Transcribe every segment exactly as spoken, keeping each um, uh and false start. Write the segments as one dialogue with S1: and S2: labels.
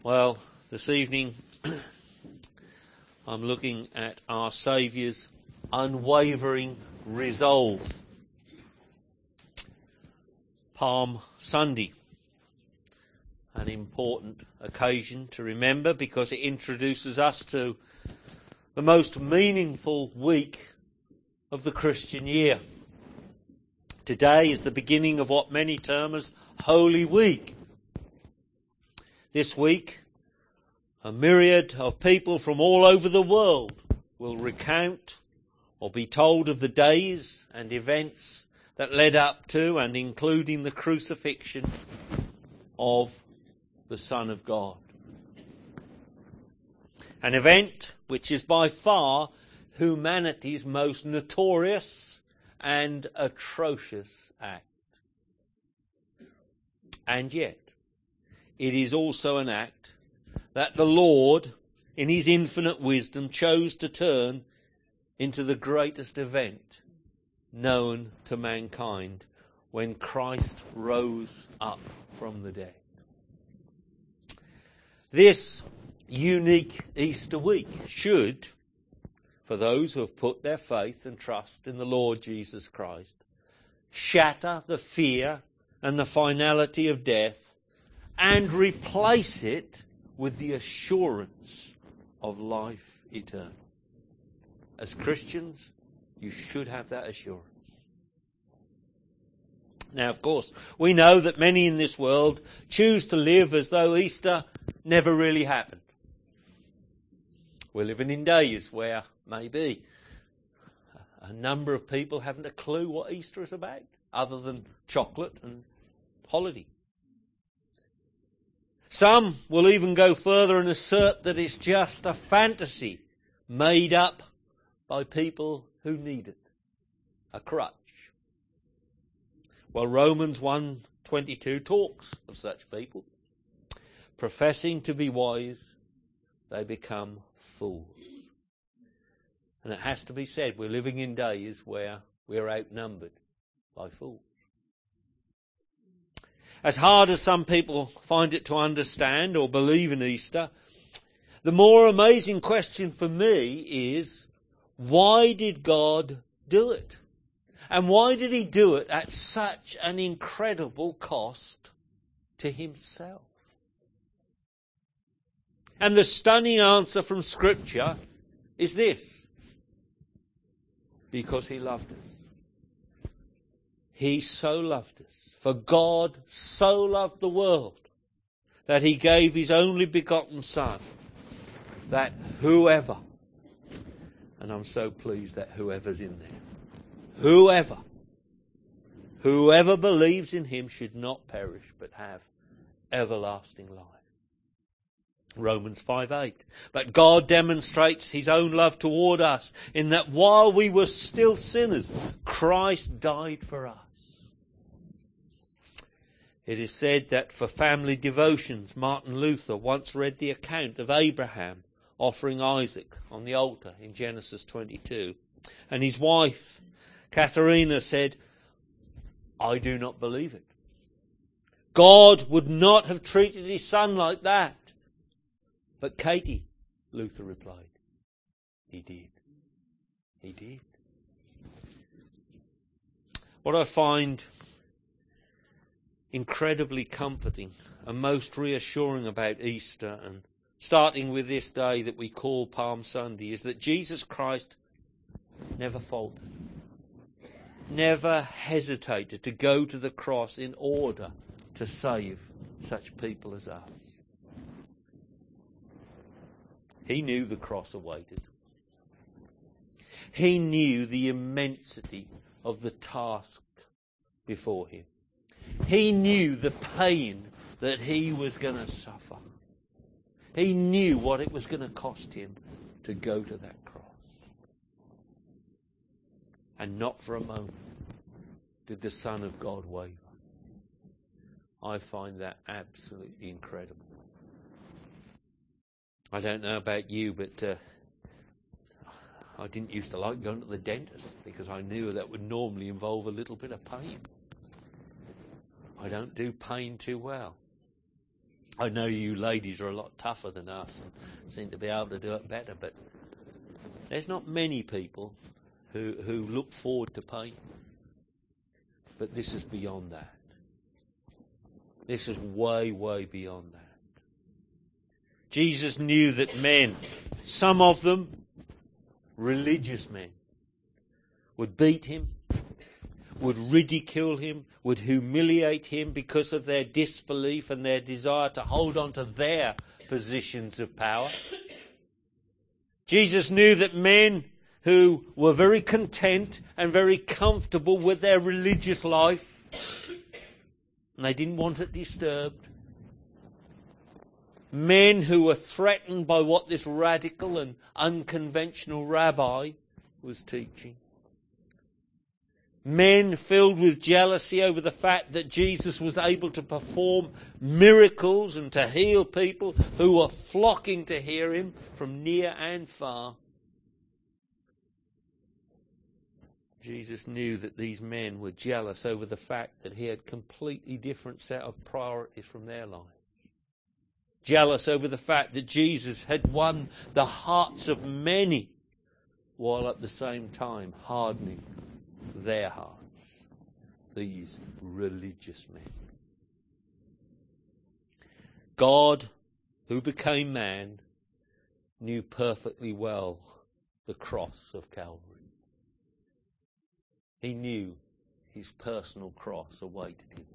S1: Well, this evening I'm looking at our Saviour's unwavering resolve. Palm Sunday, an important occasion to remember because it introduces us to the most meaningful week of the Christian year. Today is the beginning of what many term as Holy Week. This week, a myriad of people from all over the world will recount or be told of the days and events that led up to and including the crucifixion of the Son of God. An event which is by far humanity's most notorious and atrocious act. And yet, it is also an act that the Lord, in his infinite wisdom, chose to turn into the greatest event known to mankind when Christ rose up from the dead. This unique Easter week should, for those who have put their faith and trust in the Lord Jesus Christ, shatter the fear and the finality of death and replace it with the assurance of life eternal. As Christians, you should have that assurance. Now, of course, we know that many in this world choose to live as though Easter never really happened. We're living in days where maybe a number of people haven't a clue what Easter is about, other than chocolate and holiday. Some will even go further and assert that it's just a fantasy made up by people who need it, a crutch. Well, Romans one twenty-two talks of such people. Professing to be wise, they become fools. And it has to be said, we're living in days where we're outnumbered by fools. As hard as some people find it to understand or believe in Easter, the more amazing question for me is, why did God do it? And why did he do it at such an incredible cost to himself? And the stunning answer from Scripture is this: because he loved us. He so loved us. For God so loved the world that he gave his only begotten Son, that whoever, and I'm so pleased that whoever's in there, whoever, whoever believes in him should not perish but have everlasting life. Romans five eight. But God demonstrates his own love toward us in that while we were still sinners, Christ died for us. It is said that for family devotions, Martin Luther once read the account of Abraham offering Isaac on the altar in Genesis twenty-two. And his wife, Katharina, said, "I do not believe it. God would not have treated his son like that." But Katie, Luther replied, he did. He did. What I find incredibly comforting and most reassuring about Easter, and starting with this day that we call Palm Sunday, is that Jesus Christ never faltered, never hesitated to go to the cross in order to save such people as us. He knew the cross awaited. He knew the immensity of the task before him. He knew the pain that he was going to suffer. He knew what it was going to cost him to go to that cross. And not for a moment did the Son of God waver. I find that absolutely incredible. I don't know about you, but uh, I didn't used to like going to the dentist because I knew that would normally involve a little bit of pain. I don't do pain too well. I know you ladies are a lot tougher than us and seem to be able to do it better, but there's not many people who, who look forward to pain. But this is beyond that. This is way, way beyond that. Jesus knew that men, some of them religious men, would beat him, would ridicule him, would humiliate him because of their disbelief and their desire to hold on to their positions of power. Jesus knew that men who were very content and very comfortable with their religious life, and they didn't want it disturbed, men who were threatened by what this radical and unconventional rabbi was teaching. Men filled with jealousy over the fact that Jesus was able to perform miracles and to heal people who were flocking to hear him from near and far. Jesus knew that these men were jealous over the fact that he had a completely different set of priorities from their lives. Jealous over the fact that Jesus had won the hearts of many, while at the same time hardening their hearts. These religious men. God, who became man, knew perfectly well the cross of Calvary. He knew his personal cross awaited him.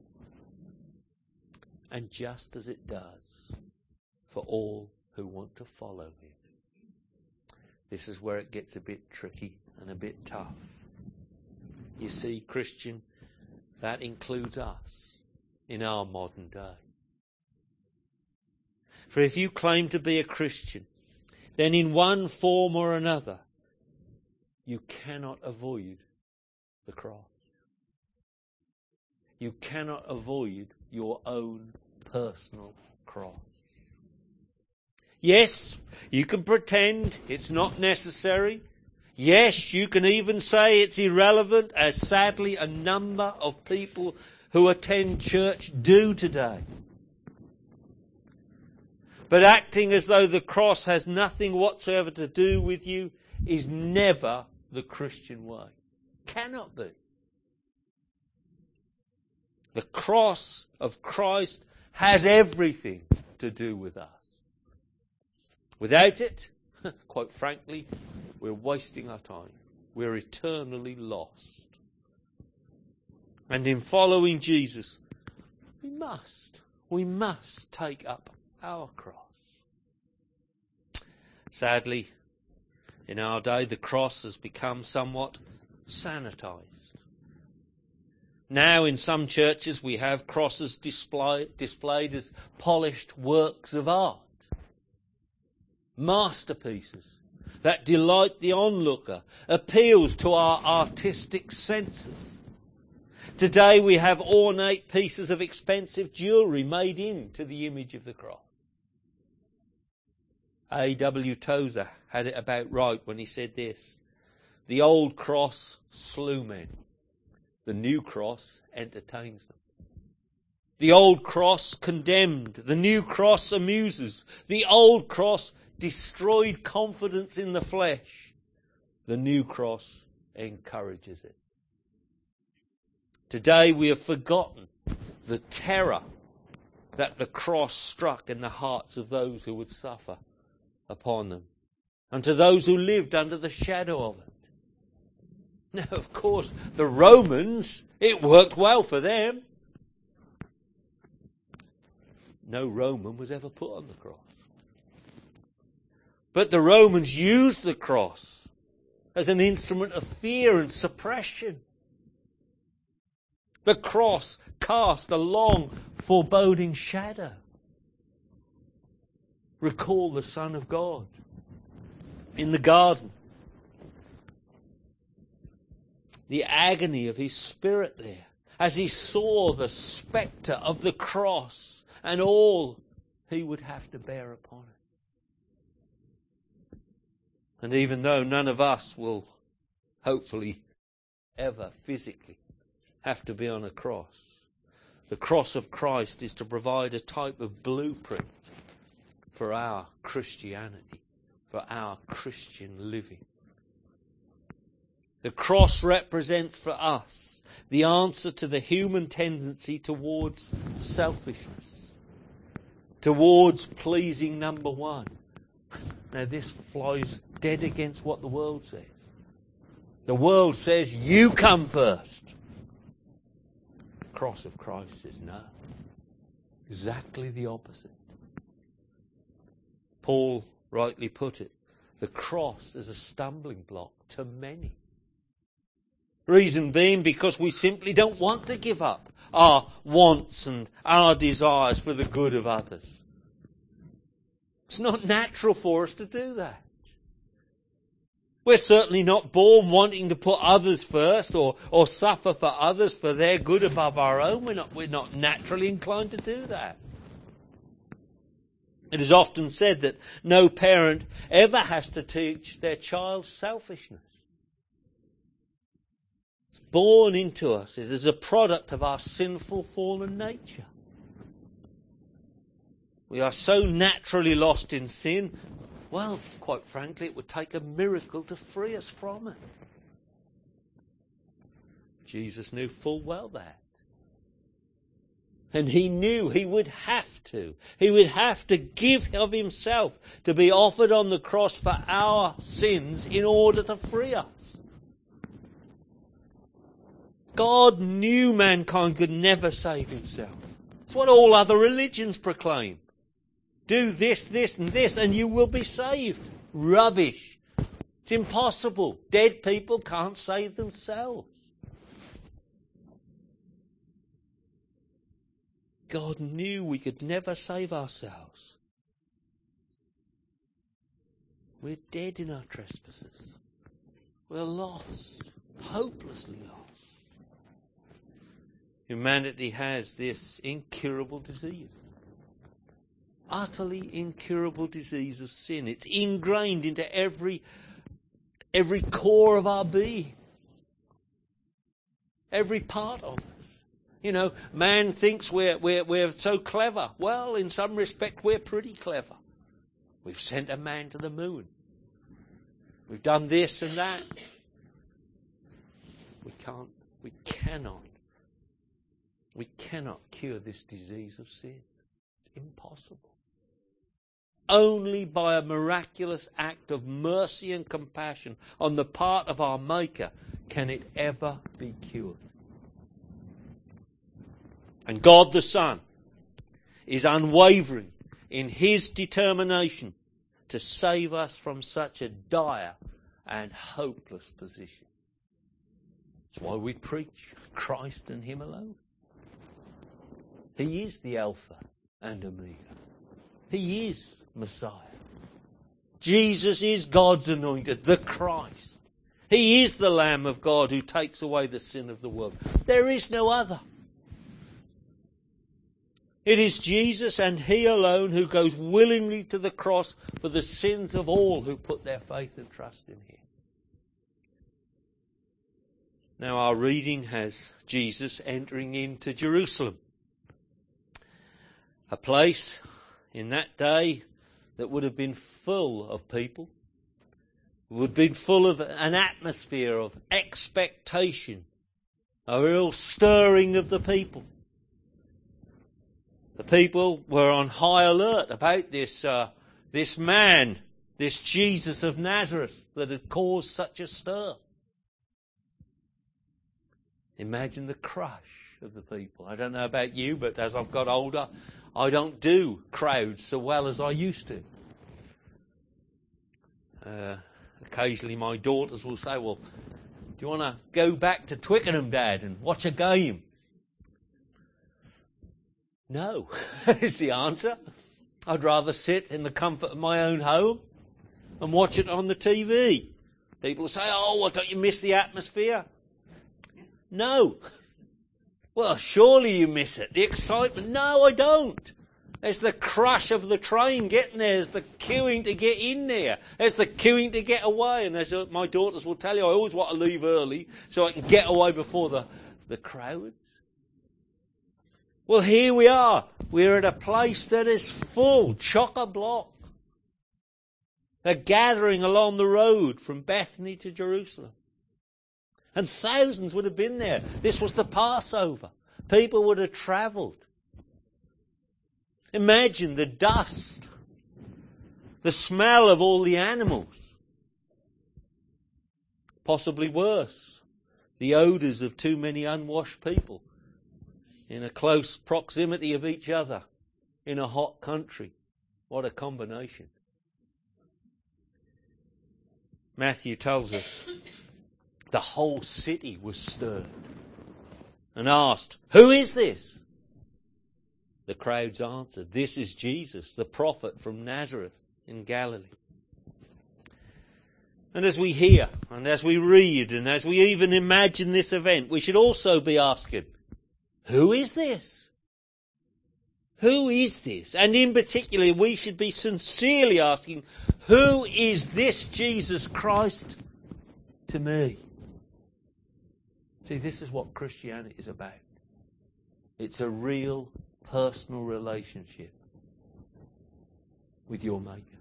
S1: And just as it does for all who want to follow him. This is where it gets a bit tricky and a bit tough. You see, Christian, that includes us in our modern day. For if you claim to be a Christian, then in one form or another, you cannot avoid the cross. You cannot avoid your own personal cross. Yes, you can pretend it's not necessary. Yes, you can even say it's irrelevant, as sadly a number of people who attend church do today. But acting as though the cross has nothing whatsoever to do with you is never the Christian way. Cannot be. The cross of Christ has everything to do with us. Without it, quite frankly, we're wasting our time. We're eternally lost. And in following Jesus, we must, we must take up our cross. Sadly, in our day, the cross has become somewhat sanitized. Now in some churches we have crosses display, displayed as polished works of art. Masterpieces that delight the onlooker, appeals to our artistic senses. Today we have ornate pieces of expensive jewellery made into the image of the cross. A W Tozer had it about right when he said this: the old cross slew men. The new cross entertains them. The old cross condemned. The new cross amuses. The old cross destroyed confidence in the flesh. The new cross encourages it. Today we have forgotten the terror that the cross struck in the hearts of those who would suffer upon them, and to those who lived under the shadow of it. Now, of course, the Romans, it worked well for them. No Roman was ever put on the cross. But the Romans used the cross as an instrument of fear and suppression. The cross cast a long, foreboding shadow. Recall the Son of God in the garden. The agony of his spirit there as he saw the spectre of the cross and all he would have to bear upon it. And even though none of us will hopefully ever physically have to be on a cross, The cross of Christ is to provide a type of blueprint for our Christianity, for our Christian living. The cross represents for us the answer to the human tendency towards selfishness, towards pleasing number one. Now this flies dead against what the world says. The world says, you come first. The cross of Christ says no. Exactly the opposite. Paul rightly put it, the cross is a stumbling block to many. Reason being because we simply don't want to give up our wants and our desires for the good of others. It's not natural for us to do that. We're certainly not born wanting to put others first or, or suffer for others for their good above our own. We're not, we're not naturally inclined to do that. It is often said that no parent ever has to teach their child selfishness. It's born into us. It is a product of our sinful fallen nature. We are so naturally lost in sin, well, quite frankly, it would take a miracle to free us from it. Jesus knew full well that. And he knew he would have to. He would have to give of himself to be offered on the cross for our sins in order to free us. God knew mankind could never save himself. It's what all other religions proclaim. Do this, this and this and you will be saved. Rubbish. It's impossible. Dead people can't save themselves. God knew we could never save ourselves. We're dead in our trespasses. We're lost. Hopelessly lost. Humanity has this incurable disease. Utterly incurable disease of sin. It's ingrained into every every core of our being. Every part of us. You know, man thinks we're we're we're so clever. Well, in some respect we're pretty clever. We've sent a man to the moon. We've done this and that. We can't we cannot we cannot cure this disease of sin. It's impossible. Only by a miraculous act of mercy and compassion on the part of our Maker can it ever be cured. And God the Son is unwavering in his determination to save us from such a dire and hopeless position. That's why we preach Christ and him alone. He is the Alpha and Omega. He is Messiah. Jesus is God's anointed, the Christ. He is the Lamb of God who takes away the sin of the world. There is no other. It is Jesus and he alone who goes willingly to the cross for the sins of all who put their faith and trust in him. Now our reading has Jesus entering into Jerusalem, a place in that day that would have been full of people, would have been full of an atmosphere of expectation, a real stirring of the people. The people were on high alert about this uh, this man, this Jesus of Nazareth that had caused such a stir. Imagine the crush of the people. I don't know about you, but as I've got older, I don't do crowds so well as I used to. Uh, occasionally my daughters will say, well, do you want to go back to Twickenham, Dad, and watch a game? No, is the answer. I'd rather sit in the comfort of my own home and watch it on the T V. People say, oh, well, don't you miss the atmosphere? No. Well, surely you miss it. The excitement. No, I don't. There's the crush of the train getting there. There's the queuing to get in there. There's the queuing to get away. And as my daughters will tell you, I always want to leave early so I can get away before the, the crowds. Well, here we are. We're at a place that is full, chock-a-block. They're gathering along the road from Bethany to Jerusalem. And thousands would have been there. This was the Passover. People would have travelled. Imagine the dust, the smell of all the animals. Possibly worse, the odours of too many unwashed people in a close proximity of each other in a hot country. What a combination. Matthew tells us the whole city was stirred and asked, "Who is this?" The crowds answered, "This is Jesus, the prophet from Nazareth in Galilee." And as we hear, and as we read, and as we even imagine this event, we should also be asking, who is this? Who is this? And in particular, we should be sincerely asking, who is this Jesus Christ to me? See, this is what Christianity is about. It's a real personal relationship with your Maker.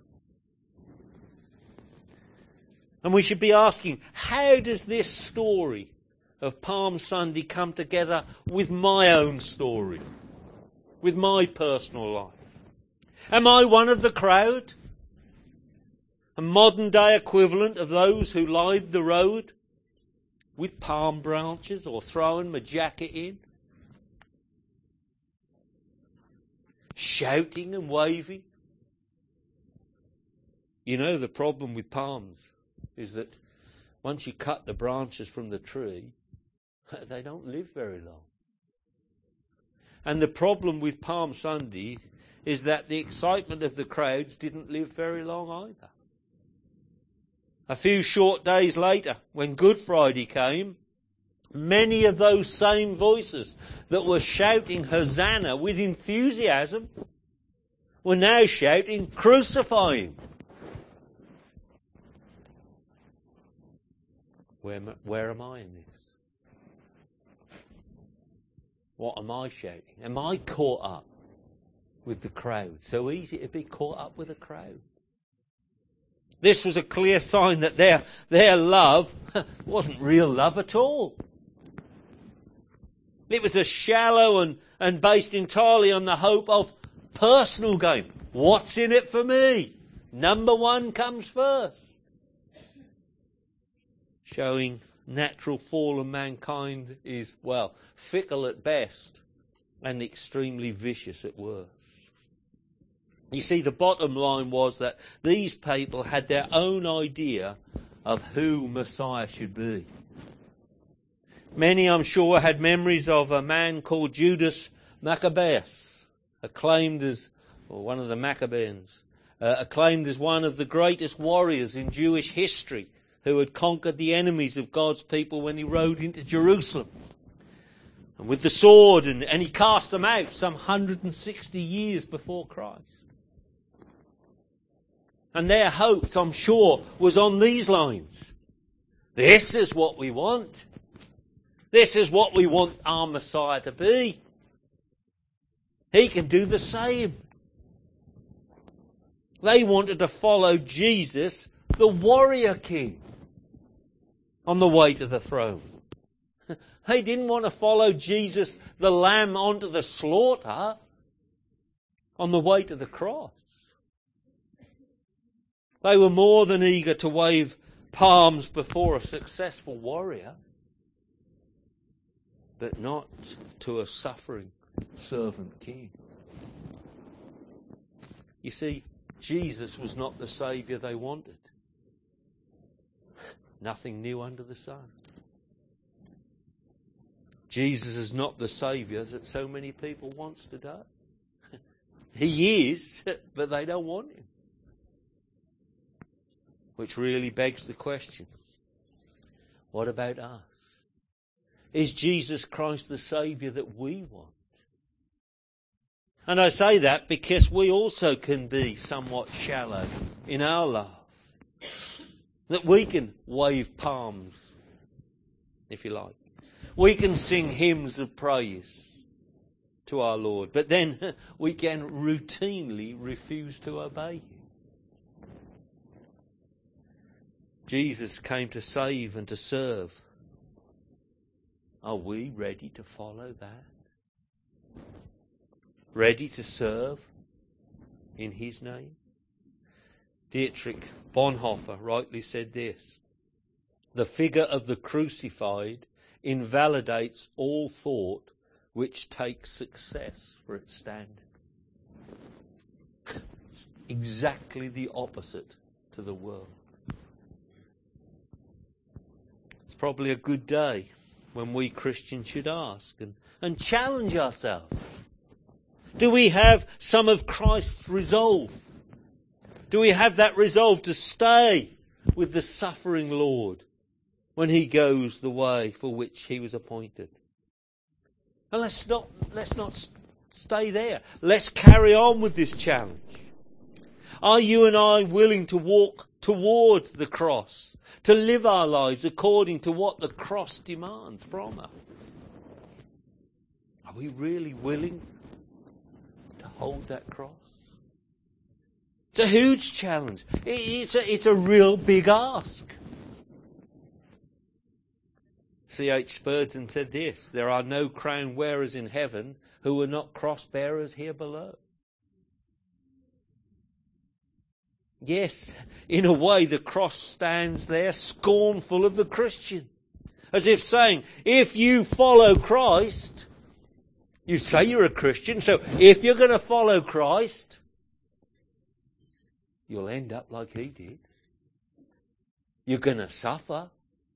S1: And we should be asking, how does this story of Palm Sunday come together with my own story, with my personal life? Am I one of the crowd? A modern day equivalent of those who lined the road with palm branches or throwing my jacket in? Shouting and waving? You know, the problem with palms is that once you cut the branches from the tree, they don't live very long. And the problem with Palm Sunday is that the excitement of the crowds didn't live very long either. A few short days later, when Good Friday came, many of those same voices that were shouting Hosanna with enthusiasm were now shouting, "Crucify him." Where, where am I in this? What am I shouting? Am I caught up with the crowd? So easy to be caught up with a crowd. This was a clear sign that their, their love wasn't real love at all. It was a shallow and, and based entirely on the hope of personal gain. What's in it for me? Number one comes first. Showing natural fall of mankind is, well, fickle at best and extremely vicious at worst. You see, the bottom line was that these people had their own idea of who Messiah should be. Many, I'm sure, had memories of a man called Judas Maccabeus, acclaimed as, or one of the Maccabees, uh, acclaimed as one of the greatest warriors in Jewish history, who had conquered the enemies of God's people when he rode into Jerusalem. And with the sword, and, and he cast them out some one hundred sixty years before Christ. And their hopes, I'm sure, was on these lines. This is what we want. This is what we want our Messiah to be. He can do the same. They wanted to follow Jesus, the warrior king, on the way to the throne. They didn't want to follow Jesus, the lamb, onto the slaughter on the way to the cross. They were more than eager to wave palms before a successful warrior, but not to a suffering servant king. You see, Jesus was not the Saviour they wanted. Nothing new under the sun. Jesus is not the Saviour that so many people want today. He is, but they don't want him. Which really begs the question, what about us? Is Jesus Christ the Saviour that we want? And I say that because we also can be somewhat shallow in our love. That we can wave palms, if you like. We can sing hymns of praise to our Lord, but then we can routinely refuse to obey him. Jesus came to save and to serve. Are we ready to follow that? Ready to serve in his name? Dietrich Bonhoeffer rightly said this: the figure of the crucified invalidates all thought which takes success for its standard. Exactly the opposite to the world. It's probably a good day when we Christians should ask and, and challenge ourselves. Do we have some of Christ's resolve? Do we have that resolve to stay with the suffering Lord when he goes the way for which he was appointed? And let's not, let's not stay there. Let's carry on with this challenge. Are you and I willing to walk toward the cross, to live our lives according to what the cross demands from us? Are we really willing to hold that cross? It's a huge challenge. It's a, it's a real big ask. C H Spurgeon said this: there are no crown wearers in heaven who are not cross bearers here below. Yes, in a way the cross stands there scornful of the Christian, as if saying, if you follow Christ, you say you're a Christian, so if you're going to follow Christ, you'll end up like he did. You're going to suffer.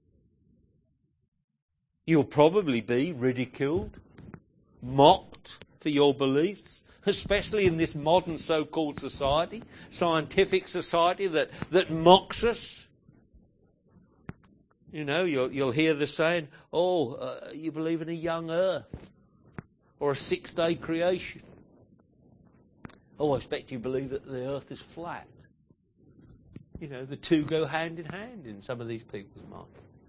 S1: You'll probably be ridiculed, mocked for your beliefs, especially in this modern so-called society, scientific society that, that mocks us. You know, you'll, you'll hear the saying, oh, uh, you believe in a young earth or a six-day creation. Oh, I expect you believe that the earth is flat. You know, the two go hand in hand in some of these people's minds.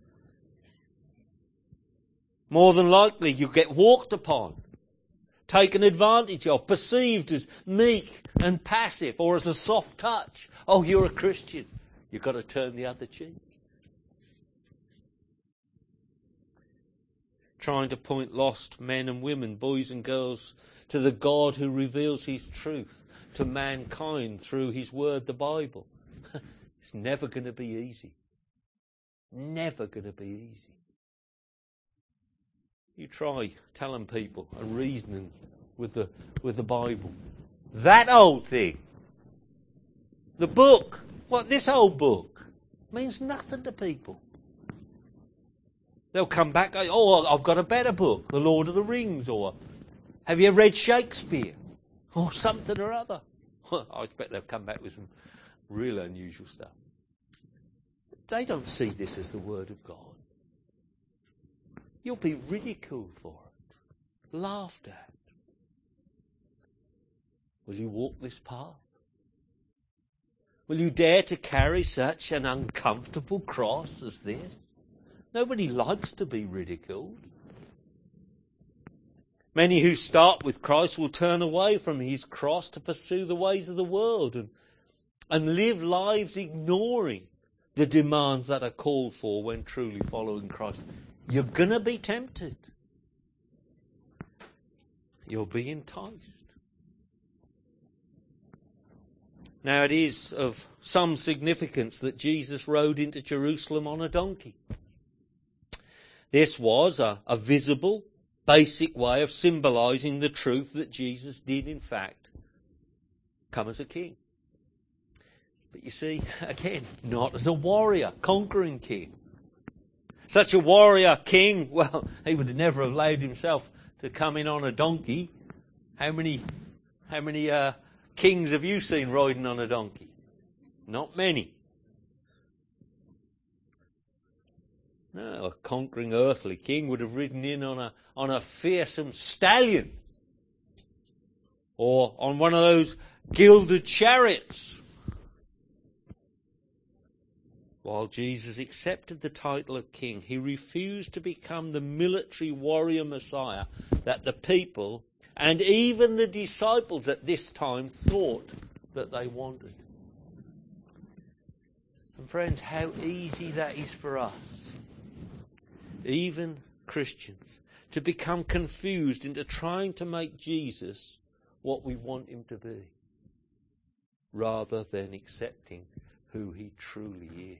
S1: More than likely, you get walked upon, taken advantage of, perceived as meek and passive or as a soft touch. Oh, you're a Christian. You've got to turn the other cheek. Trying to point lost men and women, boys and girls, to the God who reveals his truth to mankind through his word, the Bible. It's never going to be easy. Never going to be easy. You try telling people and reasoning with the with the Bible. That old thing, the book, what this old book, means nothing to people. They'll come back, oh, I've got a better book, The Lord of the Rings, or have you read Shakespeare, or something or other. I expect they'll come back with some real unusual stuff. They don't see this as the Word of God. You'll be ridiculed for it, laughed at. Will you walk this path? Will you dare to carry such an uncomfortable cross as this? Nobody likes to be ridiculed. Many who start with Christ will turn away from his cross to pursue the ways of the world and, and live lives ignoring the demands that are called for when truly following Christ. You're going to be tempted. You'll be enticed. Now it is of some significance that Jesus rode into Jerusalem on a donkey. This was a, a visible, basic way of symbolising the truth that Jesus did in fact come as a king. But you see, again, not as a warrior, conquering king. Such a warrior king, well, he would never have allowed himself to come in on a donkey. How many, how many uh, kings have you seen riding on a donkey? Not many. No, a conquering earthly king would have ridden in on a on a fearsome stallion, or on one of those gilded chariots. While Jesus accepted the title of king, he refused to become the military warrior Messiah that the people And even the disciples at this time thought that they wanted. And friends, how easy that is for us, even Christians, to become confused into trying to make Jesus what we want him to be, rather than accepting who he truly is.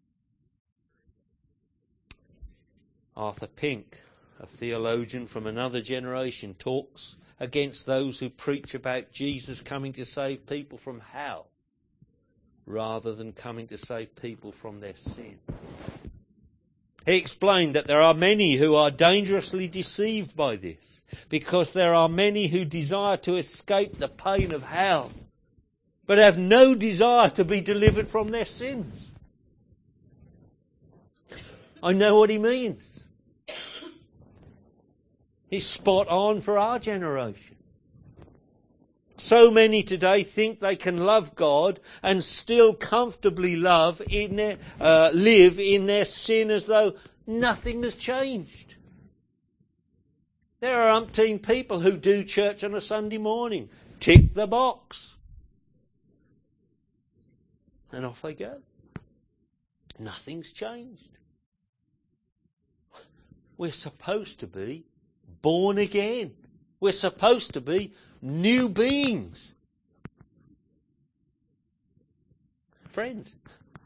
S1: Arthur Pink, a theologian from another generation, talks against those who preach about Jesus coming to save people from hell, rather than coming to save people from their sin. He explained that there are many who are dangerously deceived by this, because there are many who desire to escape the pain of hell, but have no desire to be delivered from their sins. I know what he means. He's spot on for our generation. So many today think they can love God and still comfortably love in their, uh, live in their sin as though nothing has changed. There are umpteen people who do church on a Sunday morning, tick the box, and off they go. Nothing's changed. We're supposed to be born again. We're supposed to be new beings. Friends,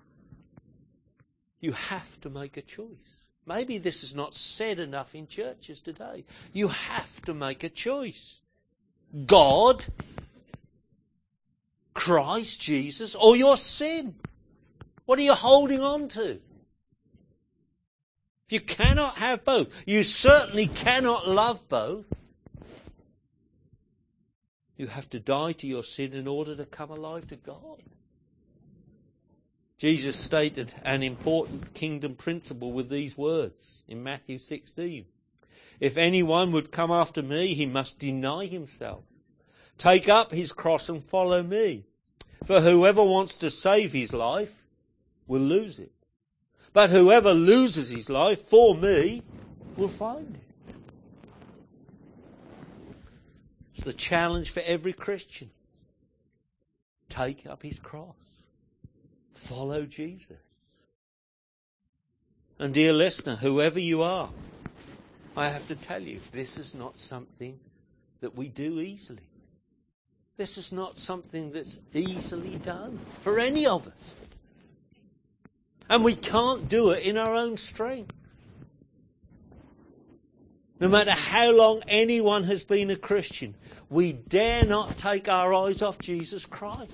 S1: you have to make a choice. Maybe this is not said enough in churches today. You have to make a choice. God, Christ Jesus, or your sin. What are you holding on to? You cannot have both. You certainly cannot love both. You have to die to your sin in order to come alive to God. Jesus stated an important kingdom principle with these words in Matthew sixteen. If anyone would come after me, he must deny himself, take up his cross and follow me. For whoever wants to save his life will lose it. But whoever loses his life for me will find it. It's the challenge for every Christian. Take up his cross. Follow Jesus. And dear listener, whoever you are, I have to tell you, this is not something that we do easily. This is not something that's easily done for any of us. And we can't do it in our own strength. No matter how long anyone has been a Christian, we dare not take our eyes off Jesus Christ.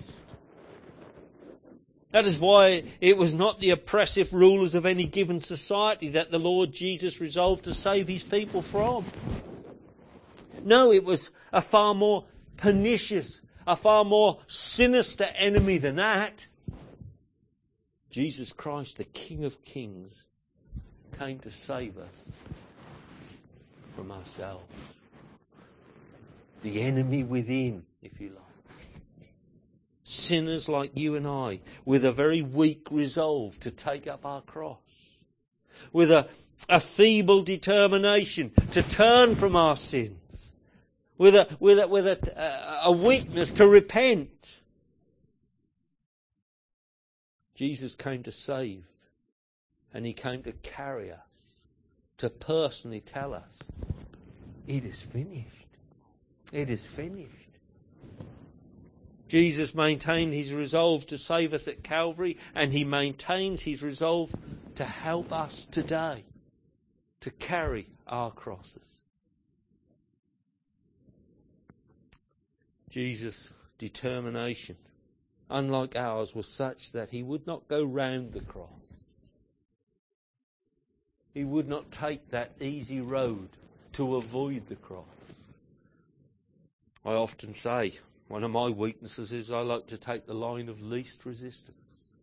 S1: That is why it was not the oppressive rulers of any given society that the Lord Jesus resolved to save his people from. No, it was a far more pernicious, a far more sinister enemy than that. Jesus Christ, the King of Kings, came to save us from ourselves. The enemy within, if you like. Sinners like you and I, with a very weak resolve to take up our cross. With a, a feeble determination to turn from our sins. With a, with a, with a, a weakness to repent. Jesus came to save, and he came to carry us, to personally tell us, it is finished. It is finished. Jesus maintained his resolve to save us at Calvary, and he maintains his resolve to help us today to carry our crosses. Jesus' determination, unlike ours, was such that he would not go round the cross. He would not take that easy road to avoid the cross. I often say, one of my weaknesses is I like to take the line of least resistance,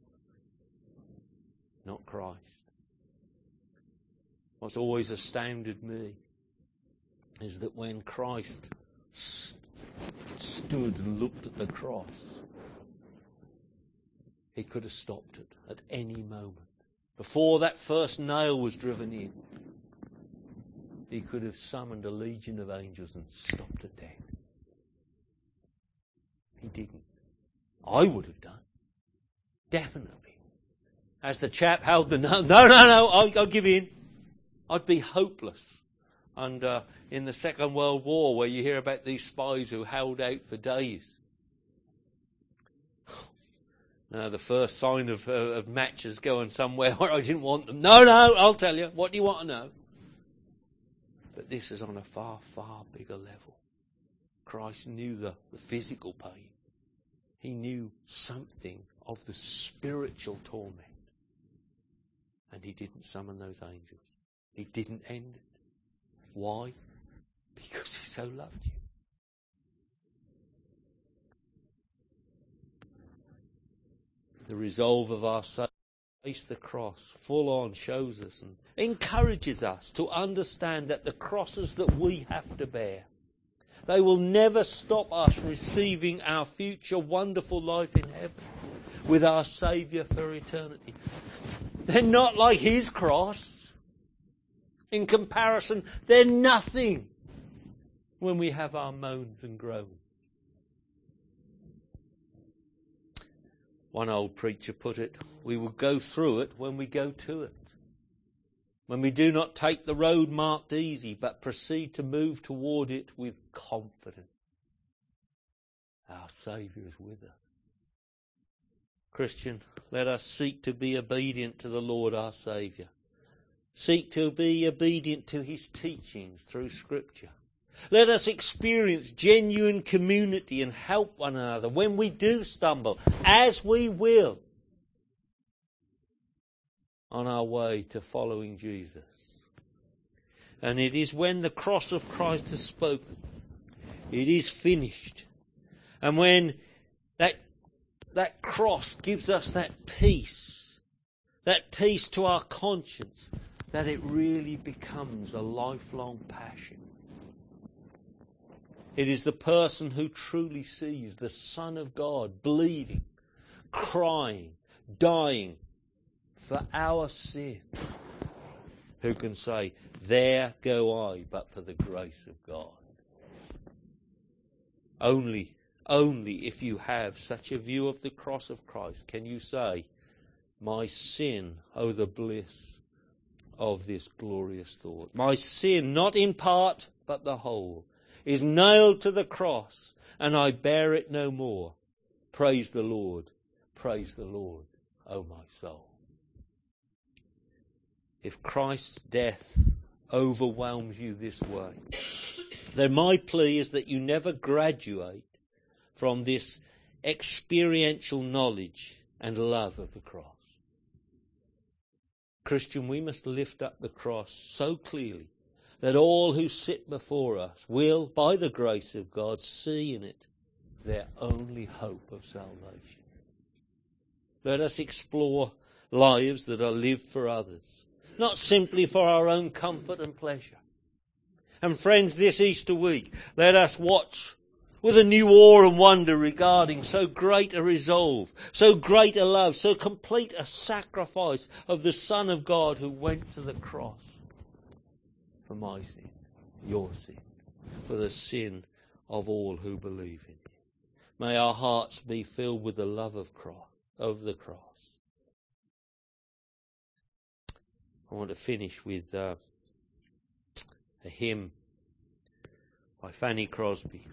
S1: not Christ. What's always astounded me is that when Christ st- stood and looked at the cross, he could have stopped it at any moment. Before that first nail was driven in, he could have summoned a legion of angels and stopped it dead. He didn't. I would have done. Definitely. As the chap held the no, no, no, no, I'll, I'll give in. I'd be hopeless. And uh, in the Second World War, where you hear about these spies who held out for days. Now, the first sign of, uh, of matches going somewhere where I didn't want them. No, no, I'll tell you. What do you want to know? But this is on a far, far bigger level. Christ knew the, the physical pain. He knew something of the spiritual torment. And he didn't summon those angels. He didn't end it. Why? Because he so loved you. The resolve of our soul to face the cross full on shows us and encourages us to understand that the crosses that we have to bear, they will never stop us receiving our future wonderful life in heaven with our Saviour for eternity. They're not like his cross. In comparison, they're nothing when we have our moans and groans. One old preacher put it, we will go through it when we go to it. When we do not take the road marked easy, but proceed to move toward it with confidence. Our Saviour is with us. Christian, let us seek to be obedient to the Lord our Saviour. Seek to be obedient to his teachings through Scripture. Let us experience genuine community and help one another when we do stumble, as we will, on our way to following Jesus. And it is when the cross of Christ is spoken, it is finished. And when that, that cross gives us that peace, that peace to our conscience, that it really becomes a lifelong passion. It is the person who truly sees the Son of God bleeding, crying, dying for our sin, who can say, there go I, but for the grace of God. Only, only if you have such a view of the cross of Christ can you say, my sin, oh the bliss of this glorious thought. My sin, not in part, but the whole, is nailed to the cross, and I bear it no more. Praise the Lord, praise the Lord, O my soul. If Christ's death overwhelms you this way, then my plea is that you never graduate from this experiential knowledge and love of the cross. Christian, we must lift up the cross so clearly that all who sit before us will, by the grace of God, see in it their only hope of salvation. Let us explore lives that are lived for others, not simply for our own comfort and pleasure. And friends, this Easter week, let us watch with a new awe and wonder regarding so great a resolve, so great a love, so complete a sacrifice of the Son of God who went to the cross for my sin, your sin, for the sin of all who believe in you. May our hearts be filled with the love of cross, of the cross. I want to finish with uh, a hymn by Fanny Crosby.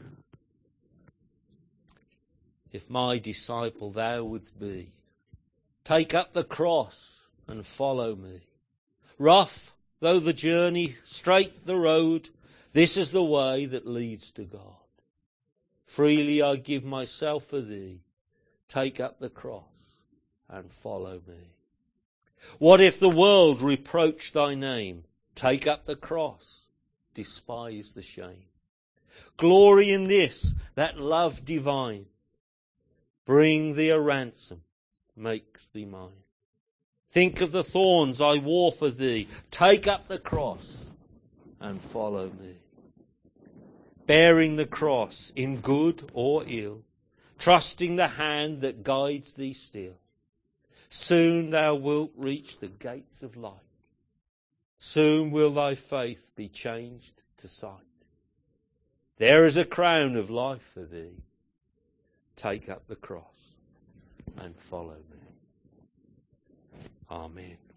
S1: If my disciple thou wouldst be, take up the cross and follow me. Rough though the journey, straight the road, this is the way that leads to God. Freely I give myself for thee. Take up the cross and follow me. What if the world reproach thy name? Take up the cross, despise the shame. Glory in this, that love divine. Bring thee a ransom, makes thee mine. Think of the thorns I wore for thee. Take up the cross and follow me. Bearing the cross in good or ill, trusting the hand that guides thee still. Soon thou wilt reach the gates of light Soon will thy faith be changed to sight. There is a crown of life for thee. Take up the cross and follow me. Amen.